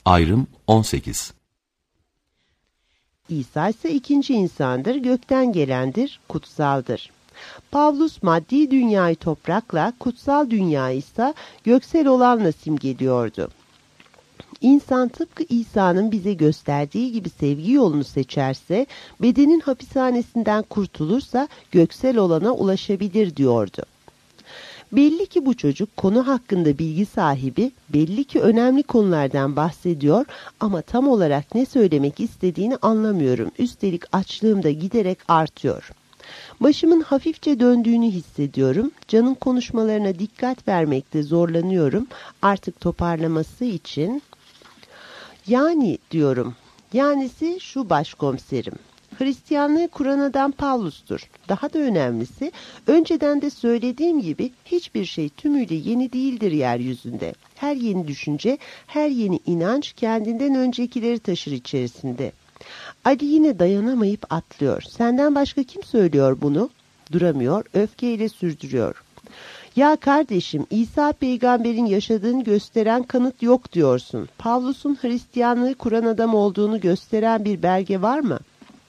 Ayrım 18. İsa ise ikinci insandır, gökten gelendir, kutsaldır. Pavlus maddi dünyayı toprakla, kutsal dünyayı ise göksel olanla simgeliyordu. İnsan tıpkı İsa'nın bize gösterdiği gibi sevgi yolunu seçerse, bedenin hapishanesinden kurtulursa göksel olana ulaşabilir diyordu. Belli ki bu çocuk konu hakkında bilgi sahibi, belli ki önemli konulardan bahsediyor ama tam olarak ne söylemek istediğini anlamıyorum. Üstelik açlığım da giderek artıyor. Başımın hafifçe döndüğünü hissediyorum. Can'ın konuşmalarına dikkat vermekte zorlanıyorum. Artık toparlaması için... Yani diyorum, yanisi şu başkomiserim. Hristiyanlığı kuran adam Pavlus'tur. Daha da önemlisi, önceden de söylediğim gibi hiçbir şey tümüyle yeni değildir yeryüzünde. Her yeni düşünce, her yeni inanç kendinden öncekileri taşır içerisinde. Ali yine dayanamayıp atlıyor. Senden başka kim söylüyor bunu? Duramıyor, öfkeyle sürdürüyor. Ya kardeşim, İsa peygamberin yaşadığını gösteren kanıt yok diyorsun. Pavlus'un Hristiyanlığı kuran adam olduğunu gösteren bir belge var mı?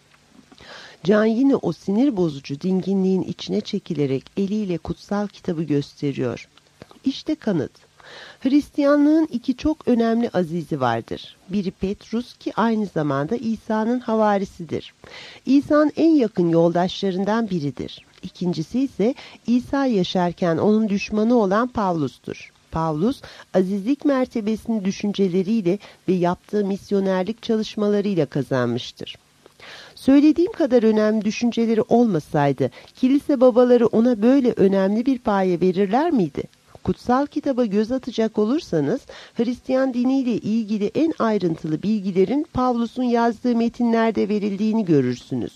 Can yine o sinir bozucu dinginliğin içine çekilerek eliyle kutsal kitabı gösteriyor. İşte kanıt. Hristiyanlığın iki çok önemli azizi vardır. Biri Petrus ki aynı zamanda İsa'nın havarisidir. İsa'nın en yakın yoldaşlarından biridir. İkincisi ise İsa yaşarken onun düşmanı olan Pavlus'tur. Pavlus, azizlik mertebesini düşünceleriyle ve yaptığı misyonerlik çalışmalarıyla kazanmıştır. Söylediğim kadar önemli düşünceleri olmasaydı, kilise babaları ona böyle önemli bir paye verirler miydi? Kutsal kitaba göz atacak olursanız, Hristiyan diniyle ilgili en ayrıntılı bilgilerin Pavlus'un yazdığı metinlerde verildiğini görürsünüz.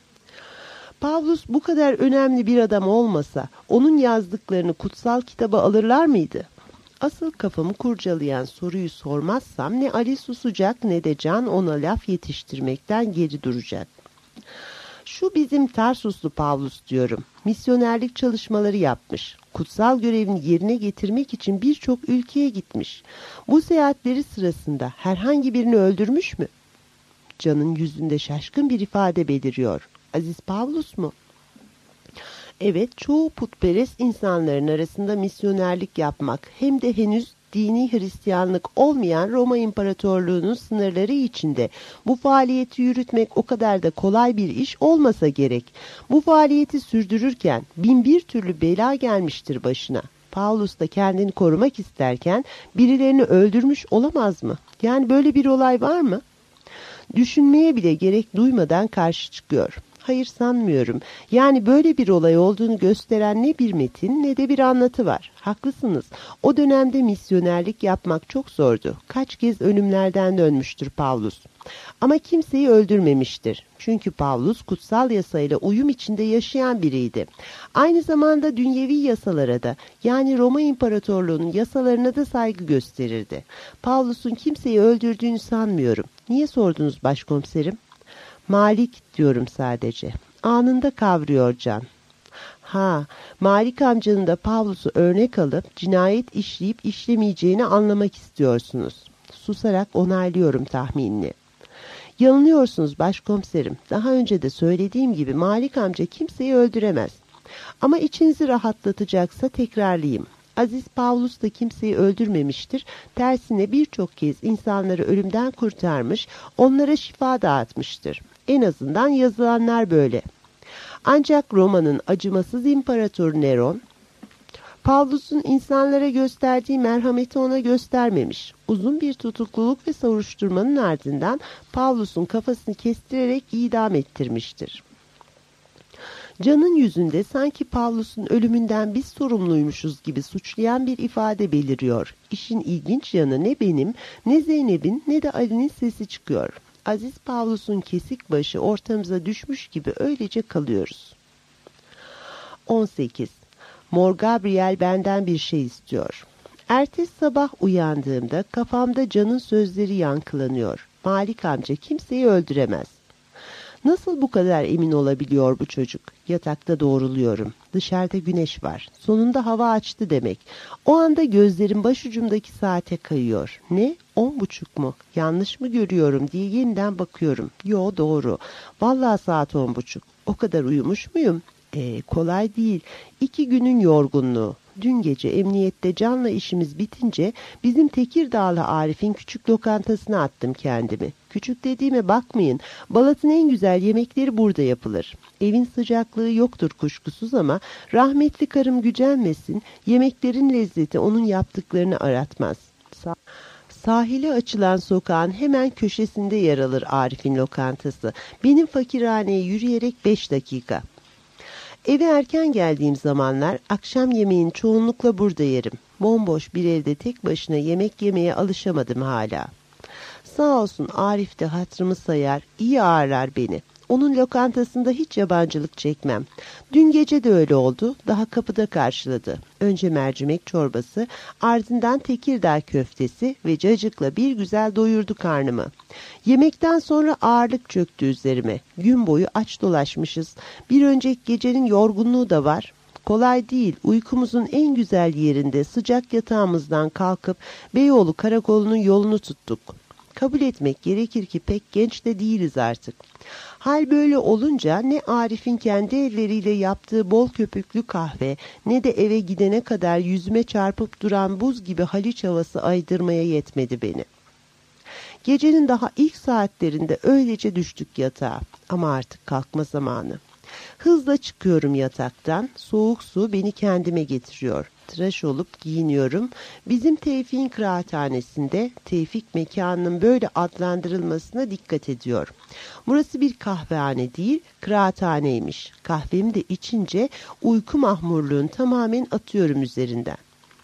Pavlus bu kadar önemli bir adam olmasa, onun yazdıklarını kutsal kitaba alırlar mıydı? Asıl kafamı kurcalayan soruyu sormazsam ne Ali susacak ne de Can ona laf yetiştirmekten geri duracak. Şu bizim Tarsuslu Pavlus diyorum. Misyonerlik çalışmaları yapmış. Kutsal görevini yerine getirmek için birçok ülkeye gitmiş. Bu seyahatleri sırasında herhangi birini öldürmüş mü? Can'ın yüzünde şaşkın bir ifade beliriyor. Aziz Pavlus mu? Evet, çoğu putperest insanların arasında misyonerlik yapmak hem de henüz dini Hristiyanlık olmayan Roma İmparatorluğu'nun sınırları içinde bu faaliyeti yürütmek o kadar da kolay bir iş olmasa gerek. Bu faaliyeti sürdürürken bin bir türlü bela gelmiştir başına. Pavlus da kendini korumak isterken birilerini öldürmüş olamaz mı? Yani böyle bir olay var mı? Düşünmeye bile gerek duymadan karşı çıkıyor. Hayır sanmıyorum. Yani böyle bir olay olduğunu gösteren ne bir metin ne de bir anlatı var. Haklısınız. O dönemde misyonerlik yapmak çok zordu. Kaç kez ölümlerden dönmüştür Pavlus. Ama kimseyi öldürmemiştir. Çünkü Pavlus kutsal yasayla uyum içinde yaşayan biriydi. Aynı zamanda dünyevi yasalara da yani Roma İmparatorluğu'nun yasalarına da saygı gösterirdi. Pavlus'un kimseyi öldürdüğünü sanmıyorum. Niye sordunuz başkomiserim? Malik diyorum sadece. Anında kavruyor Can. Ha, Malik amcanın da Pavlus'u örnek alıp cinayet işleyip işlemeyeceğini anlamak istiyorsunuz. Susarak onaylıyorum tahminini. Yanılıyorsunuz başkomiserim. Daha önce de söylediğim gibi Malik amca kimseyi öldüremez. Ama içinizi rahatlatacaksa tekrarlayayım. Aziz Pavlus da kimseyi öldürmemiştir. Tersine birçok kez insanları ölümden kurtarmış, onlara şifa dağıtmıştır. En azından yazılanlar böyle. Ancak Roma'nın acımasız imparatoru Neron, Pavlus'un insanlara gösterdiği merhameti ona göstermemiş. Uzun bir tutukluluk ve soruşturmanın ardından Pavlus'un kafasını kestirerek idam ettirmiştir. Can'ın yüzünde sanki Pavlus'un ölümünden biz sorumluymuşuz gibi suçlayan bir ifade beliriyor. İşin ilginç yanı ne benim, ne Zeynep'in ne de Ali'nin sesi çıkıyor. Aziz Pavlus'un kesik başı ortamıza düşmüş gibi öylece kalıyoruz. 18. Mor Gabriel benden bir şey istiyor. Ertesi sabah uyandığımda kafamda Can'ın sözleri yankılanıyor. Malik amca kimseyi öldüremez. Nasıl bu kadar emin olabiliyor bu çocuk? Yatakta doğruluyorum. Dışarıda güneş var. Sonunda hava açtı demek. O anda gözlerim başucumdaki saate kayıyor. Ne? 10.30 mu? Yanlış mı görüyorum diye yeniden bakıyorum. Yo, doğru. Vallahi saat 10.30. O kadar uyumuş muyum? Kolay değil. 2 günün yorgunluğu. Dün gece emniyette Can'la işimiz bitince bizim Tekirdağlı Arif'in küçük lokantasına attım kendimi. Küçük dediğime bakmayın. Balat'ın en güzel yemekleri burada yapılır. Evin sıcaklığı yoktur kuşkusuz ama rahmetli karım gücenmesin, yemeklerin lezzeti onun yaptıklarını aratmaz. Sahile açılan sokağın hemen köşesinde yer alır Arif'in lokantası. Benim fakirhaneye yürüyerek 5 dakika. Eve erken geldiğim zamanlar akşam yemeğini çoğunlukla burada yerim. Bomboş bir evde tek başına yemek yemeye alışamadım hala. Sağ olsun Arif de hatırımı sayar, iyi ağırlar beni. Onun lokantasında hiç yabancılık çekmem. Dün gece de öyle oldu, daha kapıda karşıladı. Önce mercimek çorbası, ardından Tekirdağ köftesi ve cacıkla bir güzel doyurdu karnımı. Yemekten sonra ağırlık çöktü üzerime. Gün boyu aç dolaşmışız. Bir önceki gecenin yorgunluğu da var. Kolay değil, uykumuzun en güzel yerinde sıcak yatağımızdan kalkıp Beyoğlu karakolunun yolunu tuttuk. Kabul etmek gerekir ki pek genç de değiliz artık. Hal böyle olunca ne Arif'in kendi elleriyle yaptığı bol köpüklü kahve ne de eve gidene kadar yüzüme çarpıp duran buz gibi Haliç havası aydırmaya yetmedi beni. Gecenin daha ilk saatlerinde öylece düştük yatağa ama artık kalkma zamanı. Hızla çıkıyorum yataktan, soğuk su beni kendime getiriyor. Tıraş olup giyiniyorum. Bizim Tevfik'in kıraathanesinde Tevfik mekanının böyle adlandırılmasına dikkat ediyor. Burası bir kahvehane değil, kıraathaneymiş. Kahvemi de içince uyku mahmurluğunu tamamen atıyorum üzerinden.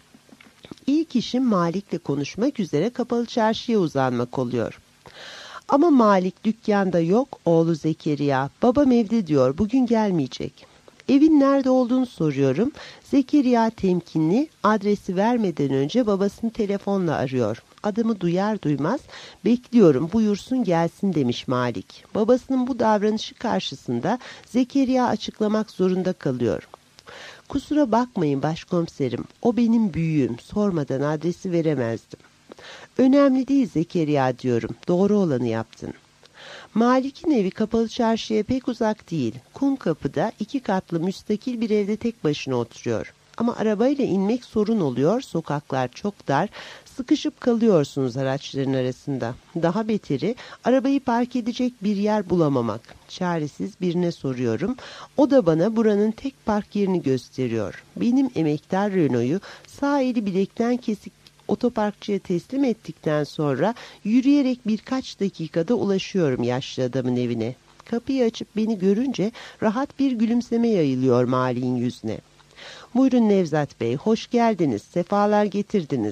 İlk işim Malik'le konuşmak üzere kapalı çarşıya uzanmak oluyor. Ama Malik dükkanda yok, oğlu Zekeriya. Babam evde diyor, bugün gelmeyecek. Evin nerede olduğunu soruyorum. Zekeriya temkinli, adresi vermeden önce babasını telefonla arıyor. Adımı duyar duymaz, bekliyorum buyursun gelsin demiş Malik. Babasının bu davranışı karşısında Zekeriya açıklamak zorunda kalıyor. Kusura bakmayın başkomiserim, o benim büyüğüm, sormadan adresi veremezdim. Önemli değil Zekeriya diyorum, doğru olanı yaptın. Malik'in evi kapalı çarşıya pek uzak değil. Kumkapı'da 2 katlı müstakil bir evde tek başına oturuyor. Ama arabayla inmek sorun oluyor, sokaklar çok dar, sıkışıp kalıyorsunuz araçların arasında. Daha beteri arabayı park edecek bir yer bulamamak. Çaresiz birine soruyorum. O da bana buranın tek park yerini gösteriyor. Benim emektar Renault'u sağ eli bilekten kesik otoparkçıya teslim ettikten sonra yürüyerek birkaç dakikada ulaşıyorum yaşlı adamın evine. Kapıyı açıp beni görünce rahat bir gülümseme yayılıyor Malik'in yüzüne. Buyurun Nevzat Bey, hoş geldiniz, sefalar getirdiniz.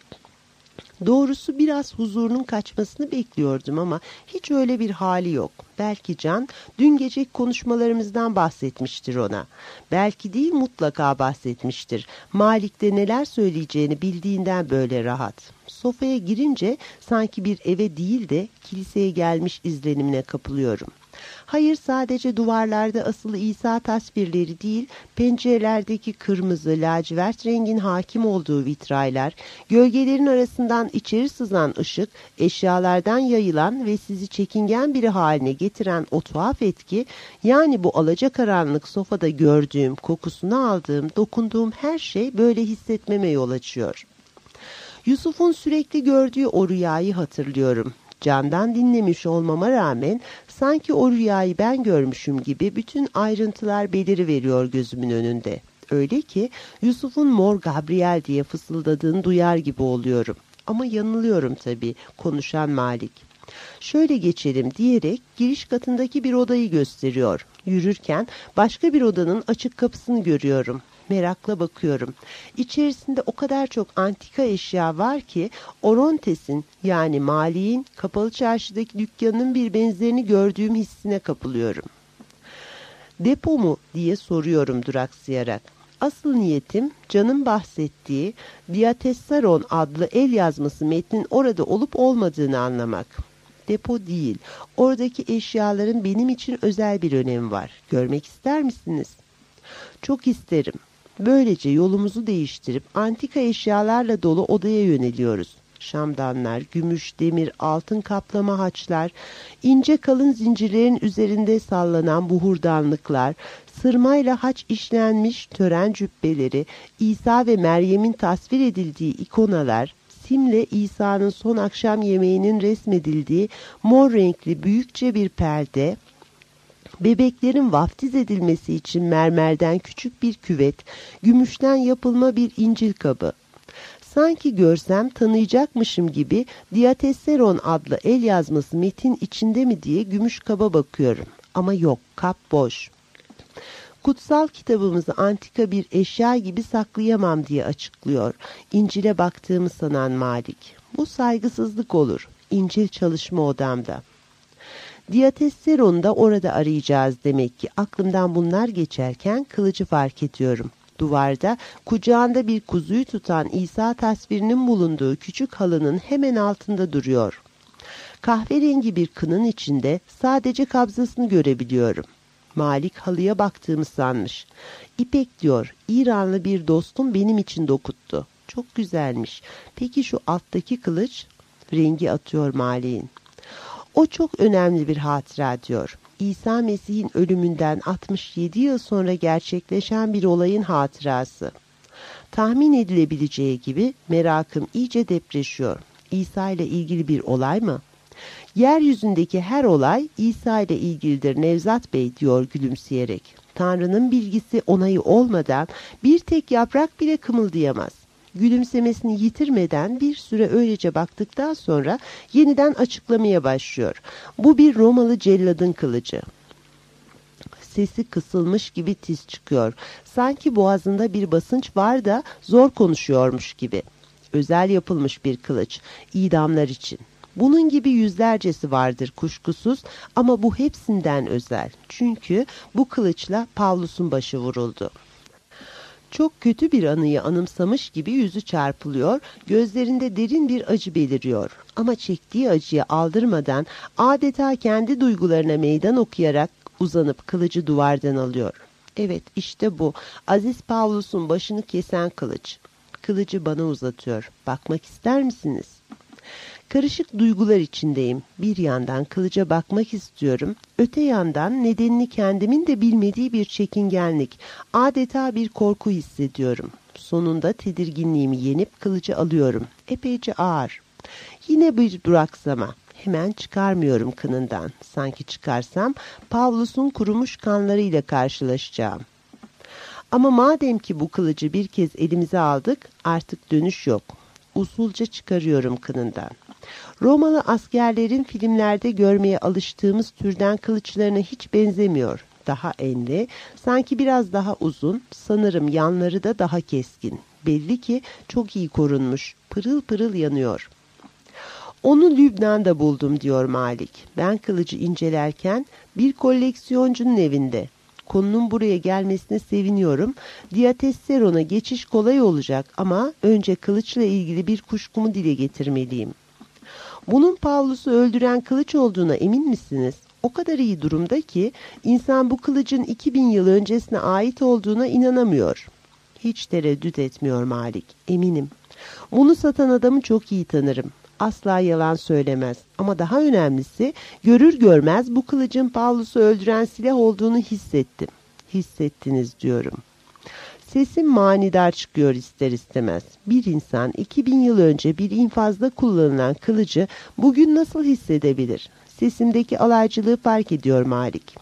Doğrusu biraz huzurunun kaçmasını bekliyordum ama hiç öyle bir hali yok. Belki Can dün gece konuşmalarımızdan bahsetmiştir ona. Belki değil mutlaka bahsetmiştir. Malik de neler söyleyeceğini bildiğinden böyle rahat. Sofaya girince sanki bir eve değil de kiliseye gelmiş izlenimine kapılıyorum. Hayır, sadece duvarlarda asılı İsa tasvirleri değil, pencerelerdeki kırmızı, lacivert rengin hakim olduğu vitraylar, gölgelerin arasından içeri sızan ışık, eşyalardan yayılan ve sizi çekingen biri haline getiren o tuhaf etki, yani bu alacakaranlık sofada gördüğüm, kokusunu aldığım, dokunduğum her şey böyle hissetmeme yol açıyor. Yusuf'un sürekli gördüğü o rüyayı hatırlıyorum. Can'dan dinlemiş olmama rağmen sanki o rüyayı ben görmüşüm gibi bütün ayrıntılar beliriveriyor gözümün önünde. Öyle ki Yusuf'un Mor Gabriel diye fısıldadığını duyar gibi oluyorum. Ama yanılıyorum tabii, konuşan Malik. Şöyle geçelim diyerek giriş katındaki bir odayı gösteriyor. Yürürken başka bir odanın açık kapısını görüyorum. Merakla bakıyorum. İçerisinde o kadar çok antika eşya var ki Orontes'in yani Malik'in kapalı çarşıdaki dükkanının bir benzerini gördüğüm hissine kapılıyorum. Depo mu diye soruyorum duraksayarak. Asıl niyetim Can'ın bahsettiği Diatessaron adlı el yazması metnin orada olup olmadığını anlamak. depo değil. Oradaki eşyaların benim için özel bir önemi var. Görmek ister misiniz? Çok isterim. Böylece yolumuzu değiştirip antika eşyalarla dolu odaya yöneliyoruz. Şamdanlar, gümüş, demir, altın kaplama haçlar, ince kalın zincirlerin üzerinde sallanan buhurdanlıklar, sırmayla haç işlenmiş tören cübbeleri, İsa ve Meryem'in tasvir edildiği ikonalar, simle İsa'nın son akşam yemeğinin resmedildiği mor renkli büyükçe bir perde, bebeklerin vaftiz edilmesi için mermerden küçük bir küvet, gümüşten yapılma bir İncil kabı. Sanki görsem tanıyacakmışım gibi Diatesseron adlı el yazması metin içinde mi diye gümüş kaba bakıyorum. Ama yok, kap boş. Kutsal kitabımızı antika bir eşya gibi saklayamam diye açıklıyor. İncil'e baktığımı sanan Malik. Bu saygısızlık olur. İncil çalışma odamda. Diatesseron'u da orada arayacağız demek ki. Aklımdan bunlar geçerken kılıcı fark ediyorum. Duvarda kucağında bir kuzuyu tutan İsa tasvirinin bulunduğu küçük halının hemen altında duruyor. Kahverengi bir kının içinde sadece kabzasını görebiliyorum. Malik halıya baktığımı sanmış. İpek diyor, İranlı bir dostum benim için dokuttu. Çok güzelmiş. Peki şu alttaki kılıç? Rengi atıyor Malik'in. O çok önemli bir hatıra diyor. İsa Mesih'in ölümünden 67 yıl sonra gerçekleşen bir olayın hatırası. Tahmin edilebileceği gibi merakım iyice depreşiyor. İsa ile ilgili bir olay mı? Yeryüzündeki her olay İsa ile ilgilidir Nevzat Bey diyor gülümseyerek. Tanrı'nın bilgisi onayı olmadan bir tek yaprak bile kımıldayamaz. Gülümsemesini yitirmeden bir süre öylece baktıktan sonra yeniden açıklamaya başlıyor. Bu bir Romalı celladın kılıcı. Sesi kısılmış gibi tiz çıkıyor. Sanki boğazında bir basınç var da zor konuşuyormuş gibi. Özel yapılmış bir kılıç, idamlar için. Bunun gibi yüzlercesi vardır kuşkusuz ama bu hepsinden özel. Çünkü bu kılıçla Pavlus'un başı vuruldu. Çok kötü bir anıyı anımsamış gibi yüzü çarpılıyor, gözlerinde derin bir acı beliriyor. Ama çektiği acıyı aldırmadan adeta kendi duygularına meydan okuyarak uzanıp kılıcı duvardan alıyor. Evet, işte bu. Aziz Pavlus'un başını kesen kılıç. Kılıcı bana uzatıyor. Bakmak ister misiniz? Karışık duygular içindeyim. Bir yandan kılıca bakmak istiyorum. Öte yandan nedenini kendimin de bilmediği bir çekingenlik, adeta bir korku hissediyorum. Sonunda tedirginliğimi yenip kılıcı alıyorum. Epeyce ağır. Yine bir duraksama. Hemen çıkarmıyorum kınından. Sanki çıkarsam Pavlus'un kurumuş kanlarıyla karşılaşacağım. Ama madem ki bu kılıcı bir kez elimize aldık, artık dönüş yok. Usulca çıkarıyorum kınından. Romalı askerlerin filmlerde görmeye alıştığımız türden kılıçlarına hiç benzemiyor. Daha enli, sanki biraz daha uzun, sanırım yanları da daha keskin. Belli ki çok iyi korunmuş, pırıl pırıl yanıyor. Onu Lübnan'da buldum diyor Malik. Ben kılıcı incelerken bir koleksiyoncunun evinde. Konunun buraya gelmesine seviniyorum. Diatesseron'a geçiş kolay olacak ama önce kılıçla ilgili bir kuşkumu dile getirmeliyim. Bunun Pavlus'u öldüren kılıç olduğuna emin misiniz? O kadar iyi durumda ki insan bu kılıcın 2000 yıl öncesine ait olduğuna inanamıyor. Hiç tereddüt etmiyor Malik. Eminim. Bunu satan adamı çok iyi tanırım. Asla yalan söylemez. Ama daha önemlisi görür görmez bu kılıcın Pavlus'u öldüren silah olduğunu hissettim. Hissettiniz diyorum. Sesim manidar çıkıyor ister istemez. Bir insan 2000 yıl önce bir infazda kullanılan kılıcı bugün nasıl hissedebilir? Sesimdeki alaycılığı fark ediyor Malik.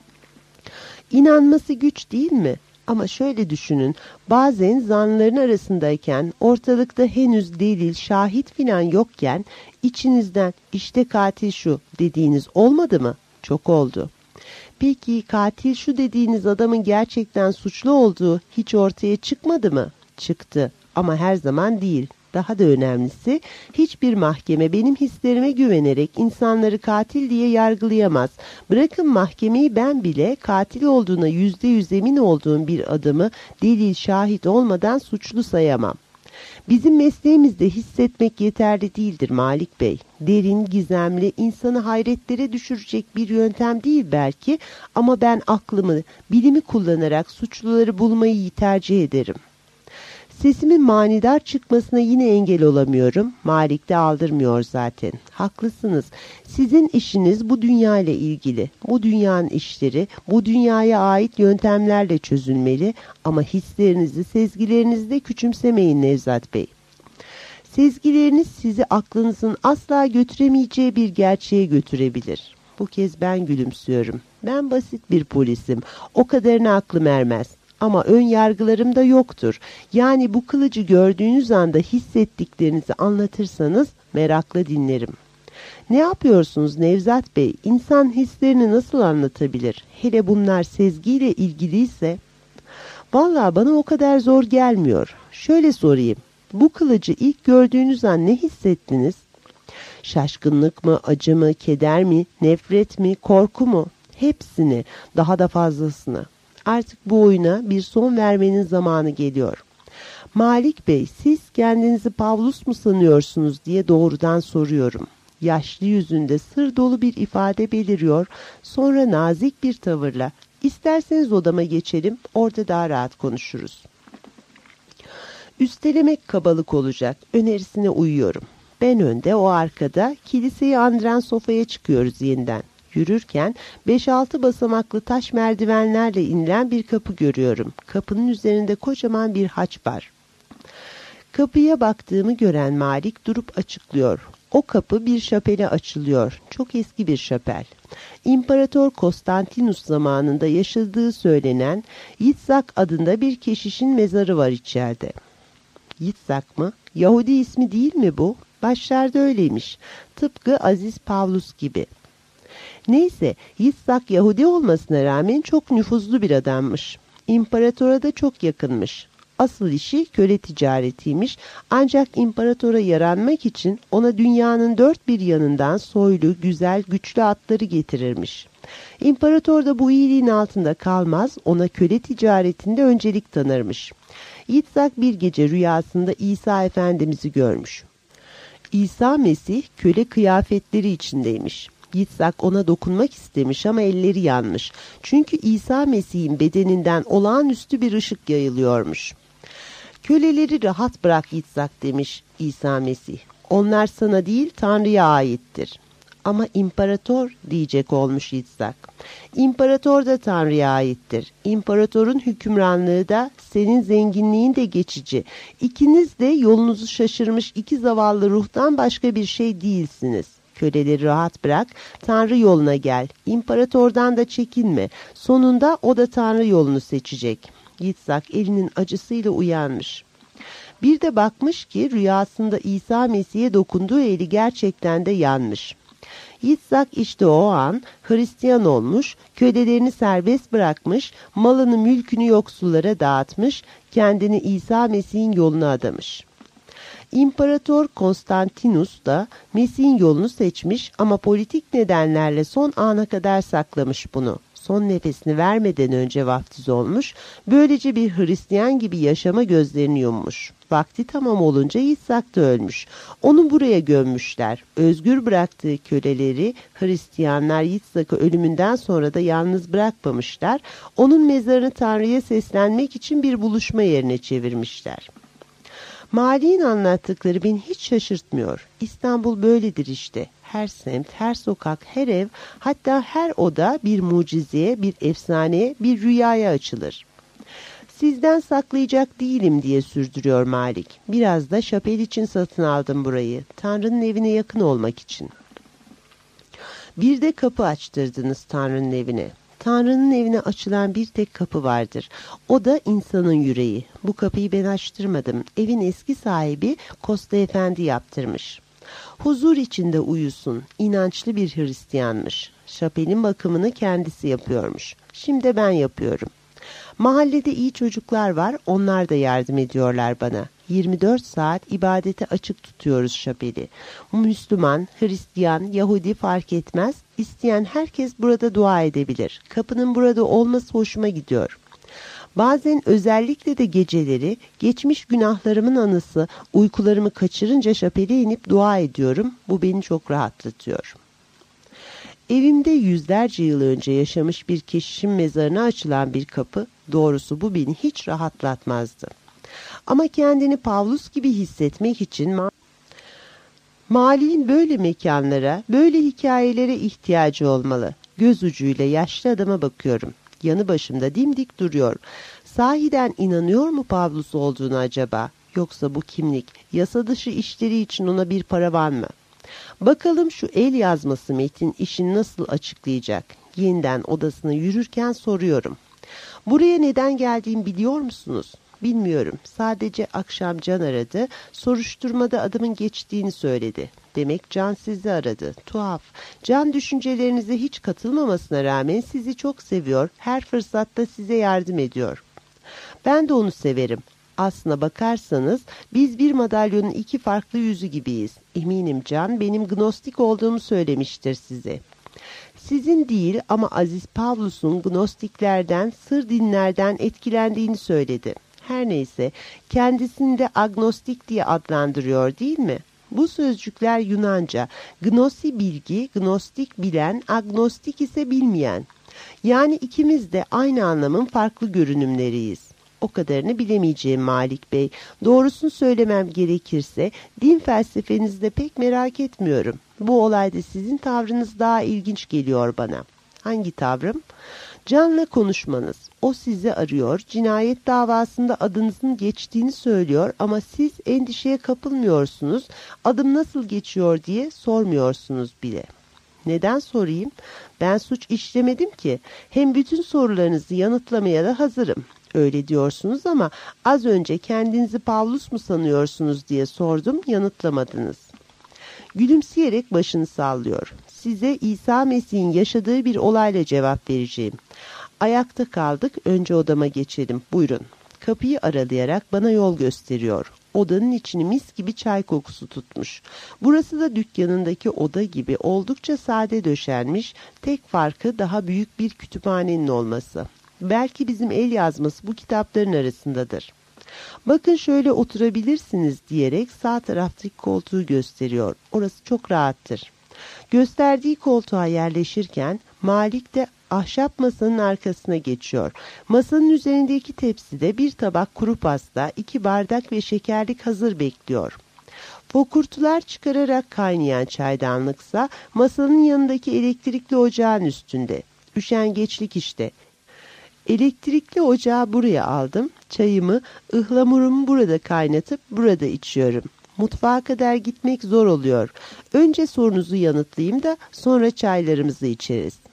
İnanması güç değil mi? Ama şöyle düşünün, bazen zanların arasındayken, ortalıkta henüz delil, şahit filan yokken, içinizden işte katil şu dediğiniz olmadı mı? Çok oldu. Peki katil şu dediğiniz adamın gerçekten suçlu olduğu hiç ortaya çıkmadı mı? Çıktı ama her zaman değil. Daha da önemlisi hiçbir mahkeme benim hislerime güvenerek insanları katil diye yargılayamaz. Bırakın mahkemeyi ben bile katil olduğuna %100 emin olduğum bir adamı delil şahit olmadan suçlu sayamam. Bizim mesleğimizde hissetmek yeterli değildir Malik Bey. Derin, gizemli, insanı hayretlere düşürecek bir yöntem değil belki ama ben aklımı, bilimi kullanarak suçluları bulmayı tercih ederim. Sesimin manidar çıkmasına yine engel olamıyorum. Malik de aldırmıyor zaten. Haklısınız. Sizin işiniz bu dünya ile ilgili. Bu dünyanın işleri, bu dünyaya ait yöntemlerle çözülmeli. Ama hislerinizi, sezgilerinizi de küçümsemeyin Nevzat Bey. Sezgileriniz sizi aklınızın asla götüremeyeceği bir gerçeğe götürebilir. Bu kez ben gülümsüyorum. Ben basit bir polisim. O kadarına aklım ermez. Ama ön yargılarım da yoktur. Yani bu kılıcı gördüğünüz anda hissettiklerinizi anlatırsanız merakla dinlerim. Ne yapıyorsunuz Nevzat Bey? İnsan hislerini nasıl anlatabilir? Hele bunlar sezgiyle ilgiliyse. Vallahi bana o kadar zor gelmiyor. Şöyle sorayım. Bu kılıcı ilk gördüğünüz an ne hissettiniz? Şaşkınlık mı, acı mı, keder mi, nefret mi, korku mu? Hepsini, daha da fazlasını. Artık bu oyuna bir son vermenin zamanı geliyor. Malik Bey, siz kendinizi Pavlus mu sanıyorsunuz diye doğrudan soruyorum. Yaşlı yüzünde sır dolu bir ifade beliriyor, sonra nazik bir tavırla, İsterseniz odama geçelim, orada daha rahat konuşuruz. Üstelemek kabalık olacak, önerisine uyuyorum. Ben önde, o arkada, kiliseyi andıran sofaya çıkıyoruz yeniden. Yürürken 5-6 basamaklı taş merdivenlerle inilen bir kapı görüyorum. Kapının üzerinde kocaman bir haç var. Kapıya baktığımı gören Malik durup açıklıyor. O kapı bir şapele açılıyor. Çok eski bir şapel. İmparator Konstantinus zamanında yaşadığı söylenen Yitzhak adında bir keşişin mezarı var içeride. Yitzhak mı? Yahudi ismi değil mi bu? Başlarda öyleymiş. Tıpkı Aziz Pavlus gibi. Neyse, Yitzhak Yahudi olmasına rağmen çok nüfuzlu bir adammış. İmparatora da çok yakınmış. Asıl işi köle ticaretiymiş, ancak imparatora yaranmak için ona dünyanın dört bir yanından soylu, güzel, güçlü atları getirirmiş. İmparator da bu iyiliğin altında kalmaz, ona köle ticaretinde öncelik tanırmış. Yitzhak bir gece rüyasında İsa Efendimiz'i görmüş. İsa Mesih köle kıyafetleri içindeymiş. Yitzhak ona dokunmak istemiş ama elleri yanmış. Çünkü İsa Mesih'in bedeninden olağanüstü bir ışık yayılıyormuş. Köleleri rahat bırak Yitzhak demiş İsa Mesih. Onlar sana değil Tanrı'ya aittir. Ama imparator diyecek olmuş Yitzhak. İmparator da Tanrı'ya aittir. İmparatorun hükümranlığı da senin zenginliğin de geçici. İkiniz de yolunuzu şaşırmış iki zavallı ruhtan başka bir şey değilsiniz. Köleleri rahat bırak, Tanrı yoluna gel. İmparatordan da çekinme. Sonunda o da Tanrı yolunu seçecek. Yitzhak elinin acısıyla uyanmış. Bir de bakmış ki rüyasında İsa Mesih'e dokunduğu eli gerçekten de yanmış. Yitzhak işte o an Hristiyan olmuş, kölelerini serbest bırakmış, malını mülkünü yoksullara dağıtmış, kendini İsa Mesih'in yoluna adamış. İmparator Konstantinus da Mesih'in yolunu seçmiş ama politik nedenlerle son ana kadar saklamış bunu. Son nefesini vermeden önce vaftiz olmuş, böylece bir Hristiyan gibi yaşama gözlerini yummuş. Vakti tamam olunca Yitzhak da ölmüş. Onu buraya gömmüşler. Özgür bıraktığı köleleri Hristiyanlar Yitzhak'ı ölümünden sonra da yalnız bırakmamışlar. Onun mezarını Tanrı'ya seslenmek için bir buluşma yerine çevirmişler. Malik'in anlattıkları beni hiç şaşırtmıyor. İstanbul böyledir işte. Her semt, her sokak, her ev, hatta her oda bir mucizeye, bir efsaneye, bir rüyaya açılır. Sizden saklayacak değilim diye sürdürüyor Malik. Biraz da şapel için satın aldım burayı. Tanrı'nın evine yakın olmak için. Bir de kapı açtırdınız Tanrı'nın evine. Tanrı'nın evine açılan bir tek kapı vardır. O da insanın yüreği. Bu kapıyı ben açtırmadım. Evin eski sahibi Kosta Efendi yaptırmış. Huzur içinde uyusun. İnançlı bir Hristiyanmış. Şapelin bakımını kendisi yapıyormuş. Şimdi ben yapıyorum. Mahallede iyi çocuklar var. Onlar da yardım ediyorlar bana. 24 saat ibadete açık tutuyoruz şapeli. Müslüman, Hristiyan, Yahudi fark etmez. İsteyen herkes burada dua edebilir. Kapının burada olması hoşuma gidiyor. Bazen özellikle de geceleri geçmiş günahlarımın anısı uykularımı kaçırınca şapele inip dua ediyorum. Bu beni çok rahatlatıyor. Evimde yüzlerce yıl önce yaşamış bir keşişin mezarına açılan bir kapı, doğrusu bu beni hiç rahatlatmazdı. Ama kendini Pavlus gibi hissetmek için Mali'nin böyle mekanlara, böyle hikayelere ihtiyacı olmalı. Göz ucuyla yaşlı adama bakıyorum. Yanı başımda dimdik duruyor. Sahiden inanıyor mu Pavlus olduğunu acaba? Yoksa bu kimlik yasa dışı işleri için ona bir paravan mı? Bakalım şu el yazması metin işini nasıl açıklayacak? Yeniden odasına yürürken soruyorum. Buraya neden geldiğimi biliyor musunuz? Bilmiyorum. Sadece akşam Can aradı. Soruşturmada adımın geçtiğini söyledi. Demek Can sizi aradı. Tuhaf. Can düşüncelerinize hiç katılmamasına rağmen sizi çok seviyor. Her fırsatta size yardım ediyor. Ben de onu severim. Aslına bakarsanız biz bir madalyonun iki farklı yüzü gibiyiz. Eminim Can benim gnostik olduğumu söylemiştir size. Sizin değil ama Aziz Pavlus'un gnostiklerden, sır dinlerden etkilendiğini söyledi. Her neyse kendisini de agnostik diye adlandırıyor değil mi? Bu sözcükler Yunanca. Gnosi bilgi, gnostik bilen, agnostik ise bilmeyen. Yani ikimiz de aynı anlamın farklı görünümleriyiz. O kadarını bilemeyeceğim Malik Bey. Doğrusunu söylemem gerekirse din felsefenizi de pek merak etmiyorum. Bu olayda sizin tavrınız daha ilginç geliyor bana. Hangi tavrım? Can'la konuşmanız. O sizi arıyor, cinayet davasında adınızın geçtiğini söylüyor ama siz endişeye kapılmıyorsunuz, adım nasıl geçiyor diye sormuyorsunuz bile. Neden sorayım? Ben suç işlemedim ki. Hem bütün sorularınızı yanıtlamaya da hazırım. Öyle diyorsunuz ama az önce kendinizi Pavlus mu sanıyorsunuz diye sordum, yanıtlamadınız. Gülümseyerek başını sallıyor. Size İsa Mesih'in yaşadığı bir olayla cevap vereceğim. Ayakta kaldık, önce odama geçelim. Buyurun. Kapıyı aralayarak bana yol gösteriyor. Odanın içini mis gibi çay kokusu tutmuş. Burası da dükkanındaki oda gibi oldukça sade döşenmiş, tek farkı daha büyük bir kütüphanenin olması. Belki bizim el yazması bu kitapların arasındadır. Bakın şöyle oturabilirsiniz diyerek sağ taraftaki koltuğu gösteriyor. Orası çok rahattır. Gösterdiği koltuğa yerleşirken Malik de ahşap masanın arkasına geçiyor. Masanın üzerindeki tepside bir tabak kuru pasta, 2 bardak ve şekerlik hazır bekliyor. Fokurtular çıkararak kaynayan çaydanlıksa masanın yanındaki elektrikli ocağın üstünde. Üşengeçlik işte. Elektrikli ocağı buraya aldım. Çayımı, ıhlamurumu burada kaynatıp burada içiyorum. Mutfağa kadar gitmek zor oluyor. Önce sorunuzu yanıtlayayım da sonra çaylarımızı içeriz.